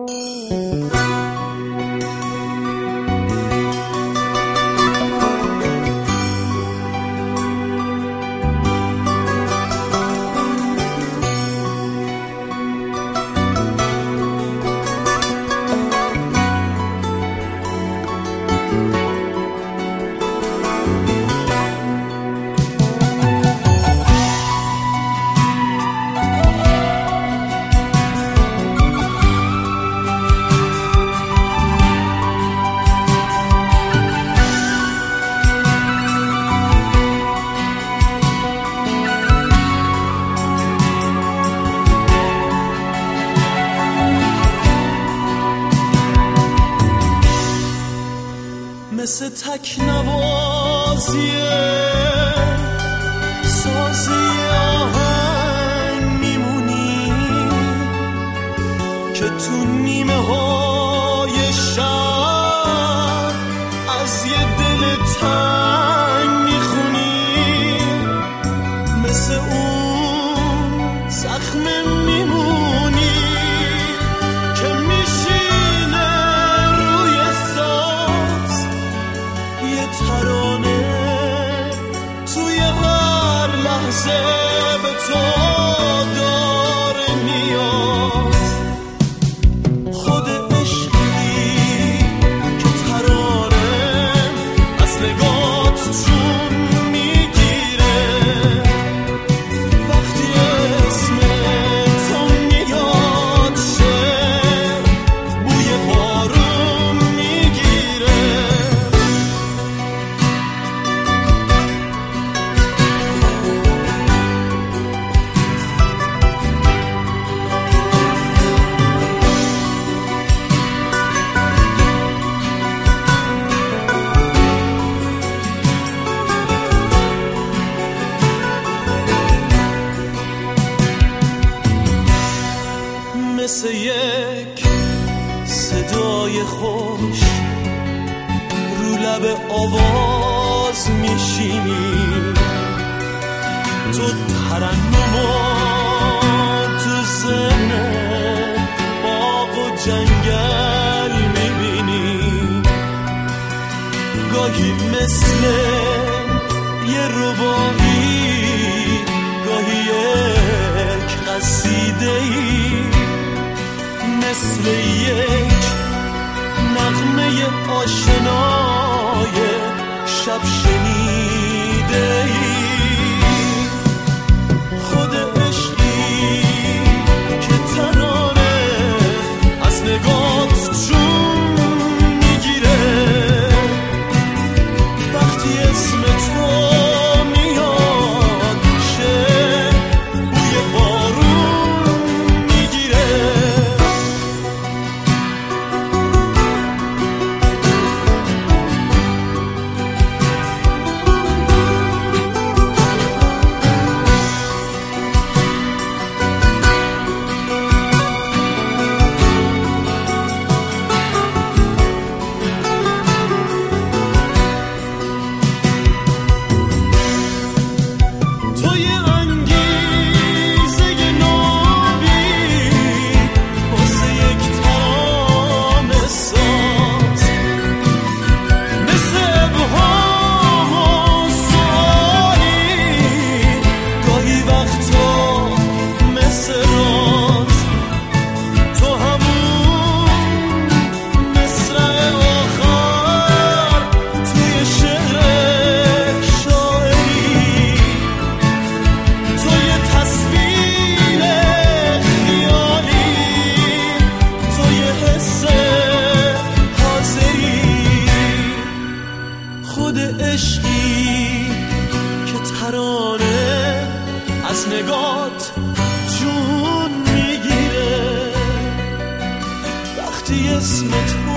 مثل تکنوازی سازی آهنگ میمونی که تو نیمه های شب از یه دل تنگ میخونی، مثل اون زخم میمونی که میشینه روی ساز یه ترانه توی هر لحظه به تو داره میاد. خود عشقی که ترانه از نگات جون میگیره، وقتی اسم تو میاد شعر بوی بارون میگیره. مثل یک صدای خوش رو لب آواز میشینی، تو ترنمو تو ذهن باغ و جنگل میبینی، گاهی مثل یه رباعی، گاهی یک قصیده‌ای، مثل یک نغمه آشنای شب شنیده‌ای. خود عشقی که ترانه از نگات جون میگیره، وقتی اسم تو میاد شعر بوی بارون میگیره. توی انگیزه نابی واسه یک ترانه ساز، مثل ابهام و سوالی، گاهی وقتا مثل راز، تو همون مصرع آخر توی شعر شاعری، تو یه تصویر خیالی، تو یه حس حاضری. خود عشقی که ترانه از نگات جون میگیره، وقتی اسم تو